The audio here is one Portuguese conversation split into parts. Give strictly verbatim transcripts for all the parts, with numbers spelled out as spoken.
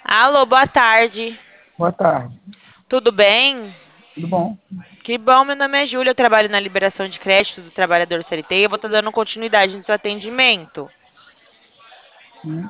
Alô, boa tarde. Boa tarde. Tudo bem? Tudo bom? Que bom, meu nome é Júlia, eu trabalho na liberação de crédito do trabalhador C L T e eu vou estar dando continuidade no seu atendimento. Sim,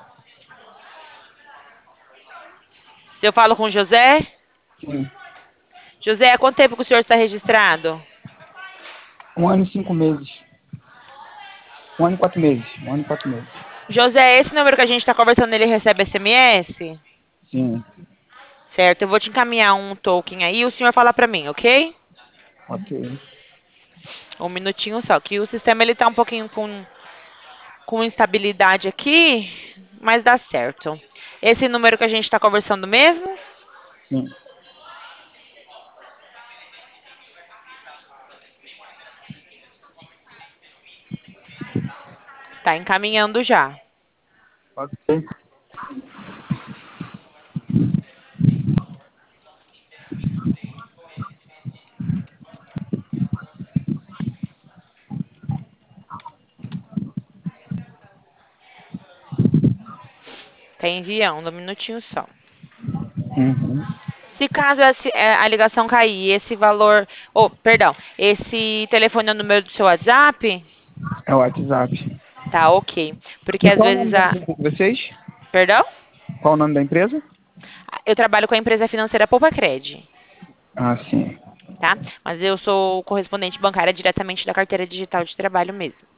Eu falo com o José? sim. José, há quanto tempo que o senhor está registrado? Um ano e cinco meses. Um ano e quatro meses. Um ano e quatro meses. José, esse número que a gente está conversando, ele recebe S M S? Sim, Certo, eu vou te encaminhar um token aí e o senhor fala para mim, ok? ok. Um minutinho só, que o sistema ele tá um pouquinho com, com instabilidade aqui, mas dá certo. Esse número que a gente está conversando mesmo? Sim, Tá encaminhando já. ok. Tá enviando, um minutinho só. Uhum. Se caso esse- é, a ligação cair, esse valor. Oh, perdão. Esse telefone é o número do seu WhatsApp? É o WhatsApp. Tá, ok. Porque E às qual o nome vezes da a. empresa de vocês? Perdão? Qual o nome da empresa? Eu trabalho com a empresa financeira Poupa-Cred, Ah, sim. tá? Mas eu sou correspondente bancária diretamente da carteira digital de trabalho mesmo.